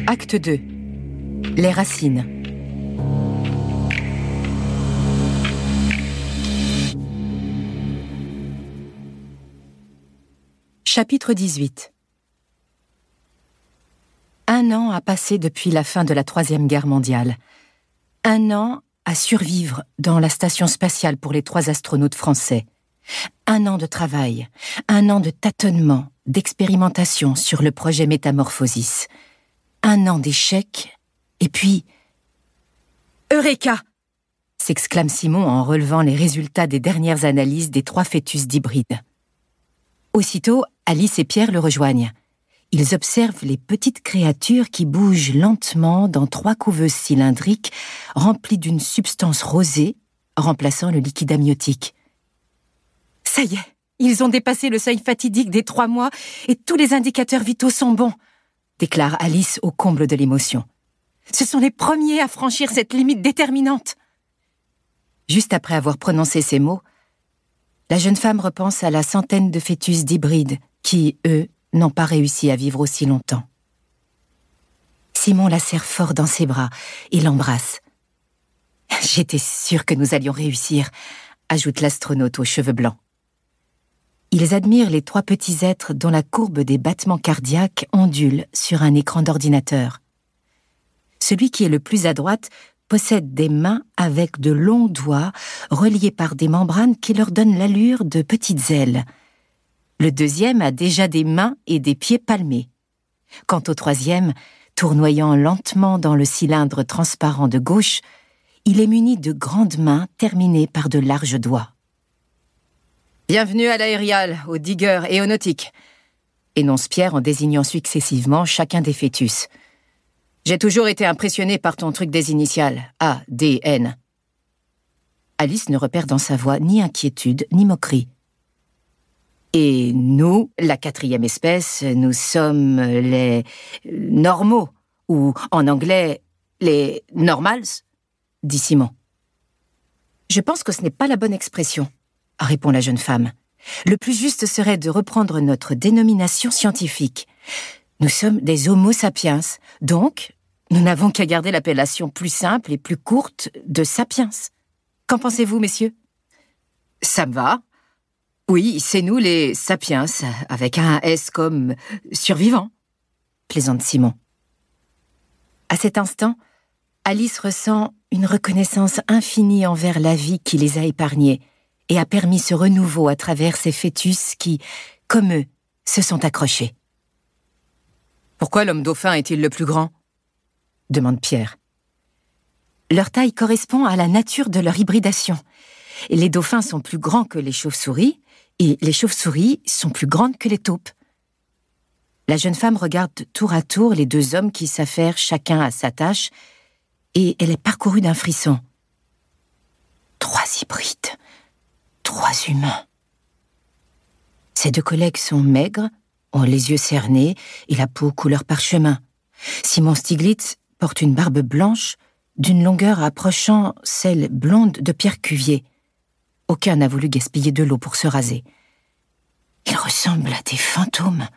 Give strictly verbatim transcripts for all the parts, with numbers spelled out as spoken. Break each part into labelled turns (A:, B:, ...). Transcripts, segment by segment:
A: Acte deux. Les racines. Chapitre dix-huit. Un an a passé depuis la fin de la Troisième Guerre mondiale. Un an à survivre dans la station spatiale pour les trois astronautes français. Un an de travail, un an de tâtonnement, d'expérimentation sur le projet Métamorphosis. Un an d'échecs, et puis... Eureka ! S'exclame Simon en relevant les résultats des dernières analyses des trois fœtus d'hybride. Aussitôt, Alice et Pierre le rejoignent. Ils observent les petites créatures qui bougent lentement dans trois couveuses cylindriques remplies d'une substance rosée, remplaçant le liquide amniotique. Ça y est, ils ont dépassé le seuil fatidique des trois mois et tous les indicateurs vitaux sont bons, déclare Alice au comble de l'émotion. Ce sont les premiers à franchir cette limite déterminante. Juste après avoir prononcé ces mots, la jeune femme repense à la centaine de fœtus d'hybrides qui, eux, n'ont pas réussi à vivre aussi longtemps. Simon la serre fort dans ses bras et l'embrasse. « J'étais sûre que nous allions réussir », ajoute l'astronaute aux cheveux blancs. Ils admirent les trois petits êtres dont la courbe des battements cardiaques ondule sur un écran d'ordinateur. Celui qui est le plus à droite possède des mains avec de longs doigts reliés par des membranes qui leur donnent l'allure de petites ailes. Le deuxième a déjà des mains et des pieds palmés. Quant au troisième, tournoyant lentement dans le cylindre transparent de gauche, il est muni de grandes mains terminées par de larges doigts. « Bienvenue à l'aérial, au digger et au nautique », énonce Pierre en désignant successivement chacun des fœtus. « J'ai toujours été impressionné par ton truc des initiales, A, D, N. » Alice ne repère dans sa voix ni inquiétude ni moquerie. Et nous, la quatrième espèce, nous sommes les normaux, ou en anglais, les normals, dit Simon. Je pense que ce n'est pas la bonne expression, répond la jeune femme. Le plus juste serait de reprendre notre dénomination scientifique. Nous sommes des Homo sapiens, donc nous n'avons qu'à garder l'appellation plus simple et plus courte de sapiens. Qu'en pensez-vous, messieurs ? Ça me va. Oui, c'est nous les sapiens, avec un S comme survivant, plaisante Simon. À cet instant, Alice ressent une reconnaissance infinie envers la vie qui les a épargnés et a permis ce renouveau à travers ces fœtus qui, comme eux, se sont accrochés. « Pourquoi l'homme dauphin est-il le plus grand ?» demande Pierre. Leur taille correspond à la nature de leur hybridation. Les dauphins sont plus grands que les chauves-souris, et les chauves-souris sont plus grandes que les taupes. La jeune femme regarde tour à tour les deux hommes qui s'affairent chacun à sa tâche, et elle est parcourue d'un frisson. Trois hybrides, trois humains. Ses deux collègues sont maigres, ont les yeux cernés et la peau couleur parchemin. Simon Stiglitz porte une barbe blanche d'une longueur approchant celle blonde de Pierre Cuvier. Aucun n'a voulu gaspiller de l'eau pour se raser. Ils ressemblent à des fantômes.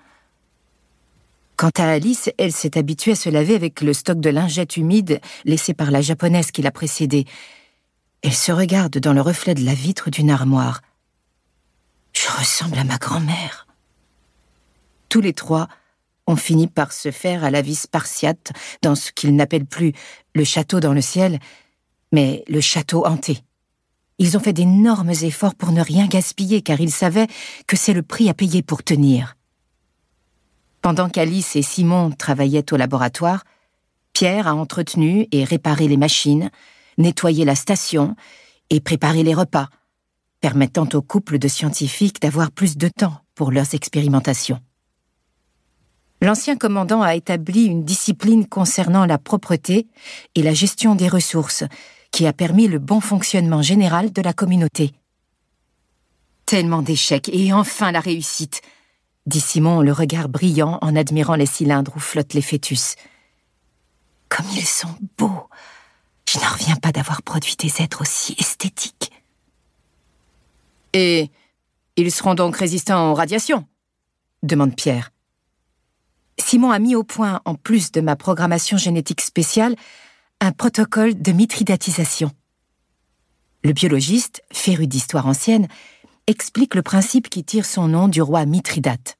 A: Quant à Alice, elle s'est habituée à se laver avec le stock de lingettes humides laissé par la japonaise qui l'a précédée. Elle se regarde dans le reflet de la vitre d'une armoire. Je ressemble à ma grand-mère. Tous les trois ont fini par se faire à la vie spartiate dans ce qu'ils n'appellent plus le château dans le ciel, mais le château hanté. Ils ont fait d'énormes efforts pour ne rien gaspiller, car ils savaient que c'est le prix à payer pour tenir. Pendant qu'Alice et Simon travaillaient au laboratoire, Pierre a entretenu et réparé les machines, nettoyé la station et préparé les repas, permettant au couple de scientifiques d'avoir plus de temps pour leurs expérimentations. L'ancien commandant a établi une discipline concernant la propreté et la gestion des ressources, qui a permis le bon fonctionnement général de la communauté. Tellement d'échecs, et enfin la réussite, dit Simon, le regard brillant en admirant les cylindres où flottent les fœtus. Comme ils sont beaux! Je n'en reviens pas d'avoir produit des êtres aussi esthétiques. Et ils seront donc résistants aux radiations ? Demande Pierre. Simon a mis au point, en plus de ma programmation génétique spéciale, un protocole de mitridatisation. Le biologiste, féru d'histoire ancienne, explique le principe qui tire son nom du roi Mithridate.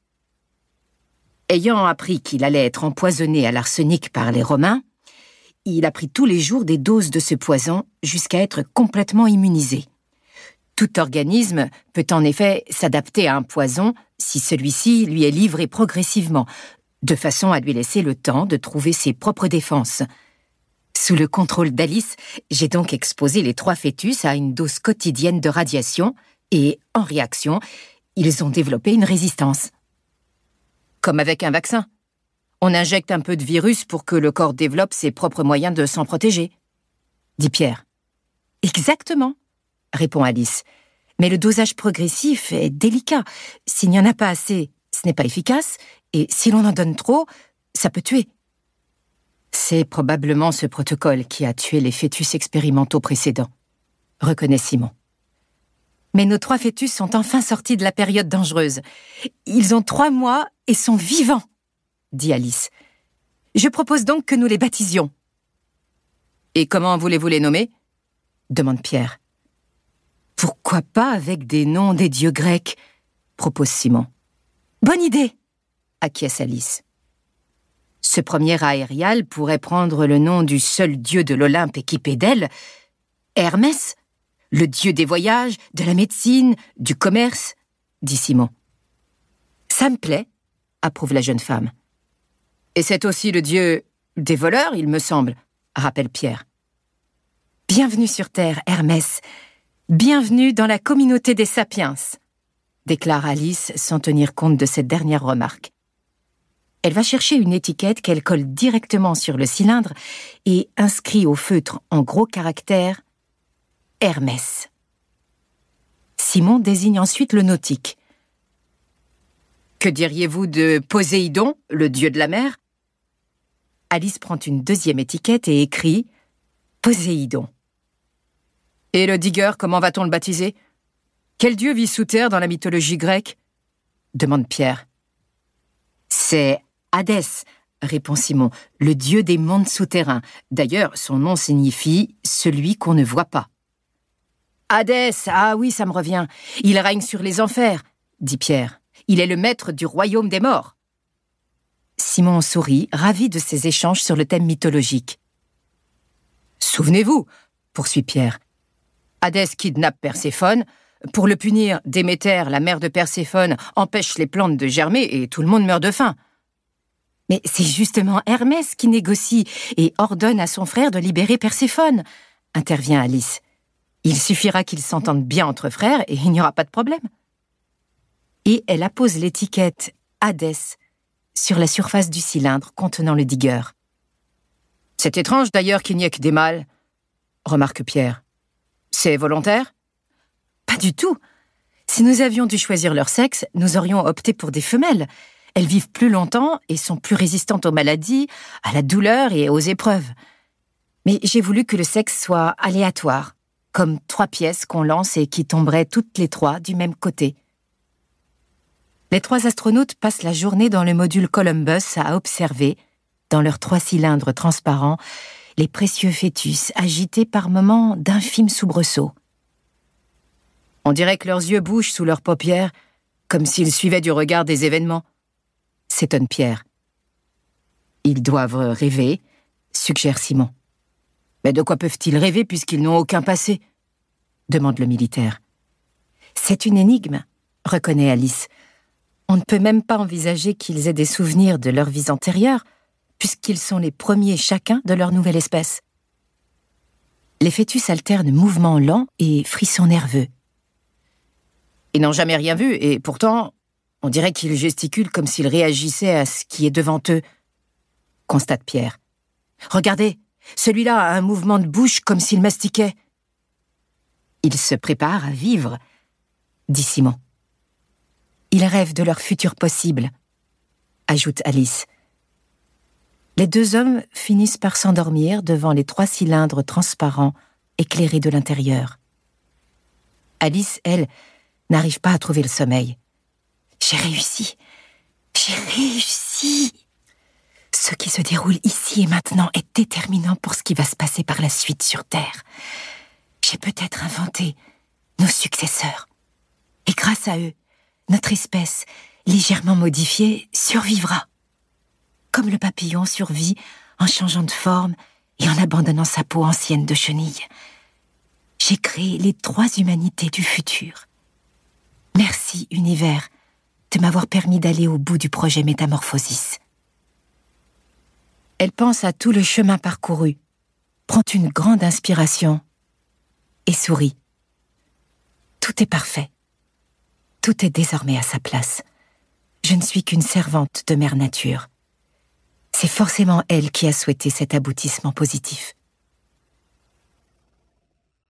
A: Ayant appris qu'il allait être empoisonné à l'arsenic par les Romains, il a pris tous les jours des doses de ce poison jusqu'à être complètement immunisé. Tout organisme peut en effet s'adapter à un poison si celui-ci lui est livré progressivement, de façon à lui laisser le temps de trouver ses propres défenses. Sous le contrôle d'Alice, j'ai donc exposé les trois fœtus à une dose quotidienne de radiation et, en réaction, ils ont développé une résistance. Comme avec un vaccin. On injecte un peu de virus pour que le corps développe ses propres moyens de s'en protéger, dit Pierre. Exactement, répond Alice. Mais le dosage progressif est délicat. S'il n'y en a pas assez, ce n'est pas efficace, et si l'on en donne trop, ça peut tuer. C'est probablement ce protocole qui a tué les fœtus expérimentaux précédents, reconnaît Simon. Mais nos trois fœtus sont enfin sortis de la période dangereuse. Ils ont trois mois et sont vivants, dit Alice. Je propose donc que nous les baptisions. Et comment voulez-vous les nommer ? Demande Pierre. Pourquoi pas avec des noms des dieux grecs ? Propose Simon. Bonne idée, acquiesce Alice. Ce premier aérial pourrait prendre le nom du seul dieu de l'Olympe équipé d'ailes, Hermès, le dieu des voyages, de la médecine, du commerce, dit Simon. Ça me plaît, approuve la jeune femme. Et c'est aussi le dieu des voleurs, il me semble, rappelle Pierre. Bienvenue sur Terre, Hermès. Bienvenue dans la communauté des sapiens, déclare Alice sans tenir compte de cette dernière remarque. Elle va chercher une étiquette qu'elle colle directement sur le cylindre et inscrit au feutre en gros caractères « Hermès ». Simon désigne ensuite le nautique. Que diriez-vous de Poséidon, le dieu de la mer ? Alice prend une deuxième étiquette et écrit « Poséidon ». Et le Digger, comment va-t-on le baptiser ? Quel dieu vit sous terre dans la mythologie grecque ? Demande Pierre. C'est Hadès, répond Simon, le dieu des mondes souterrains. D'ailleurs, son nom signifie « celui qu'on ne voit pas ». Hadès, ah oui, ça me revient. Il règne sur les enfers, dit Pierre. Il est le maître du royaume des morts. Simon sourit, ravi de ces échanges sur le thème mythologique. Souvenez-vous, poursuit Pierre, Hadès kidnappe Perséphone. Pour le punir, Déméter, la mère de Perséphone, empêche les plantes de germer et tout le monde meurt de faim. Mais c'est justement Hermès qui négocie et ordonne à son frère de libérer Perséphone, intervient Alice. Il suffira qu'ils s'entendent bien entre frères et il n'y aura pas de problème. Et elle appose l'étiquette Hadès sur la surface du cylindre contenant le Digger. C'est étrange d'ailleurs qu'il n'y ait que des mâles, remarque Pierre. C'est volontaire ? Pas du tout. Si nous avions dû choisir leur sexe, nous aurions opté pour des femelles. Elles vivent plus longtemps et sont plus résistantes aux maladies, à la douleur et aux épreuves. Mais j'ai voulu que le sexe soit aléatoire, comme trois pièces qu'on lance et qui tomberaient toutes les trois du même côté. Les trois astronautes passent la journée dans le module Columbus à observer, dans leurs trois cylindres transparents, les précieux fœtus agités par moments d'infimes soubresauts. On dirait que leurs yeux bougent sous leurs paupières, comme s'ils suivaient du regard des événements, s'étonne Pierre. Ils doivent rêver, suggère Simon. Mais de quoi peuvent-ils rêver puisqu'ils n'ont aucun passé ? Demande le militaire. C'est une énigme, reconnaît Alice. On ne peut même pas envisager qu'ils aient des souvenirs de leur vie antérieure, puisqu'ils sont les premiers chacun de leur nouvelle espèce. Les fœtus alternent mouvements lents et frissons nerveux. Ils n'ont jamais rien vu, et pourtant, on dirait qu'ils gesticulent comme s'ils réagissaient à ce qui est devant eux, constate Pierre. Regardez, celui-là a un mouvement de bouche comme s'il mastiquait. Ils se préparent à vivre, dit Simon. Ils rêvent de leur futur possible, ajoute Alice. Les deux hommes finissent par s'endormir devant les trois cylindres transparents éclairés de l'intérieur. Alice, elle, n'arrive pas à trouver le sommeil. « J'ai réussi, j'ai réussi !» Ce qui se déroule ici et maintenant est déterminant pour ce qui va se passer par la suite sur Terre. J'ai peut-être inventé nos successeurs. Et grâce à eux, notre espèce, légèrement modifiée, survivra. Comme le papillon survit en changeant de forme et en abandonnant sa peau ancienne de chenille. J'ai créé les trois humanités du futur. Merci, univers, de m'avoir permis d'aller au bout du projet Métamorphosis. Elle pense à tout le chemin parcouru, prend une grande inspiration et sourit. Tout est parfait. Tout est désormais à sa place. Je ne suis qu'une servante de Mère Nature. C'est forcément elle qui a souhaité cet aboutissement positif.